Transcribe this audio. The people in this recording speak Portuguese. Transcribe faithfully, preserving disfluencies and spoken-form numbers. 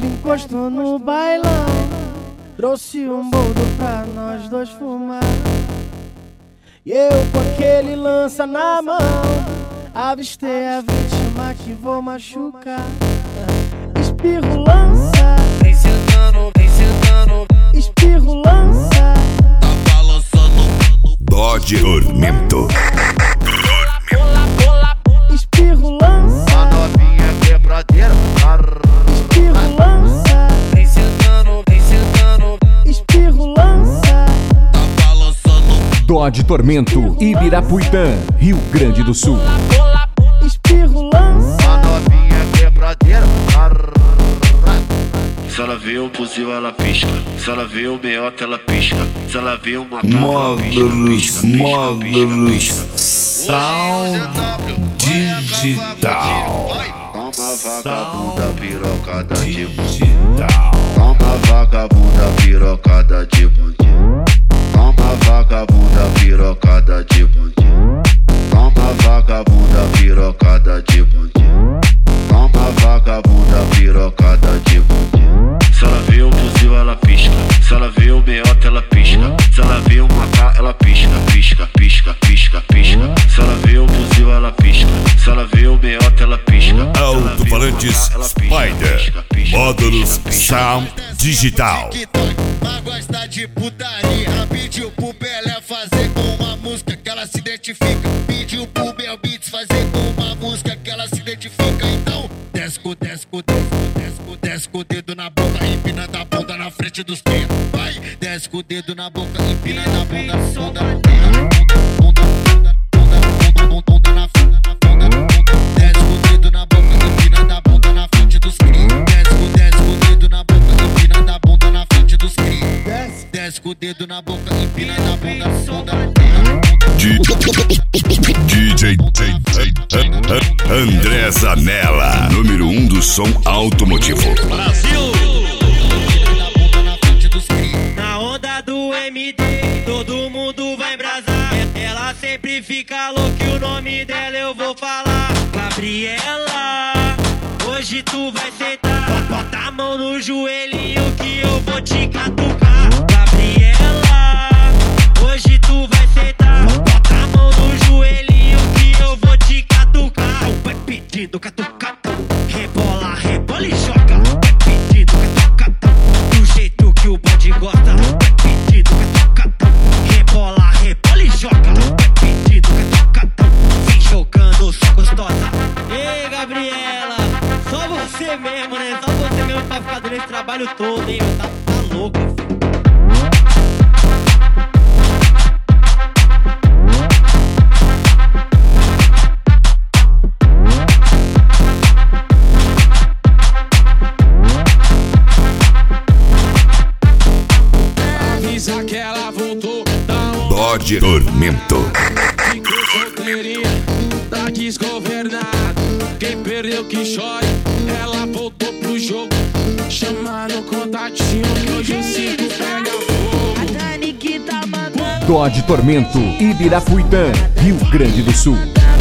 Ela encostou no bailão, trouxe um boldo pra nós dois fumar. E eu com aquele lança na mão, avistei a vítima que vou machucar. Espirro lança, vem sentando, vem sentando. Espirro lança, tá balançando. Dodge Tormento. Espirro lança, A novinha quebradeira. espirro lança, Vem sentando, vem sentando. espirro lança. Tá balançando. Dodge Tormento, Ibirapuitã, Rio Grande do Sul. Espirro lança, A novinha quebradeira. Se ela vê um fuzil, ela pisca. Se ela vê um meiota, ela pisca. Se ela vê uma troca, ela pisca, pisca, pisca, pisca, pisca. Sound Digital. Toma vagabunda pirocada de Digital. Toma vagabunda pirocada de bandido. Toma vagabunda pirocada de bandido. Toma vagabunda pirocada de bandido. Toma vagabunda pirocada de bandido. Se ela vê um fuzil, ela pisca. Se ela vê um meiota, ela pisca. Se ela vê um matar, ela pisca, pisca, pisca, pisca, pisca. Se ela vê um fuzil, ela pisca. Se ela vê um meiota, ela pisca. Alto-falantes Spider. Módulos Sound Digital. Mas gosta de putaria. Ela pediu pro Pelé fazer com uma música que ela se identifica. Pediu pro Bel Beats fazer com uma música que ela se identifica. Então, desce com, desce com, desce com, desce com, desce com o dedo na boca, empinando a bunda na frente dos teus. Vai, desce com o dedo na boca, empinando a bunda, bunda, bunda, bunda, bunda, bunda, bunda na frente, bunda, bunda. Desce com o dedo na boca, empinando a bunda na frente dos cria. Desce com, desce com o dedo na boca, empinando a bunda na frente dos cria. Desce, desce com o dedo na boca, empinando a bunda, bunda, bunda. D J André Zanella, número um do som automotivo. Na onda do M D, todo mundo vai embrasar. Ela sempre fica louca e o nome dela eu vou falar. Gabriela, hoje tu vai sentar. Bota a mão no joelhinho que eu vou te catucar. Gabriela, hoje tu vai sentar. Bota a mão no joelhinho que eu vou te catucar. Vai pedindo catucata, rebola, rebola e joga. Vai pedindo catucata, do jeito que o bode gosta. Vai pedindo catucata, rebola, rebola e joga. Vai pedindo catucata, vem jogando só gostosa. Ei, Gabriela, só você mesmo, né? Só você mesmo pra ficar dando esse trabalho todo, hein? Tá, tá louco, filho. Que ela voltou, Dodge Tormento. ficou solteirinha, tá desgovernado. Quem perdeu que chore, ela voltou pro jogo. Chama no contatinho que hoje o cinco pega fogo. Dodge Tormento, Ibirapuitã, Rio Grande do Sul.